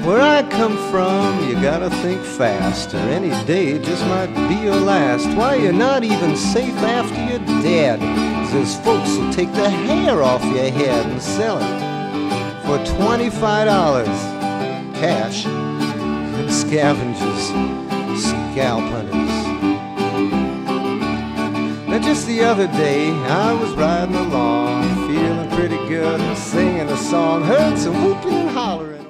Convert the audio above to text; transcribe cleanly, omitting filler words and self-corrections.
Where I come from, you gotta think fast, or any day just might be your last. Why, you're not even safe after you're dead. There's folks who'll take the hair off your head and sell it for $25 cash. And scavengers, scalp hunters. Now just the other day I was riding along, feeling pretty good and singing a song. Heard some whooping and hollering.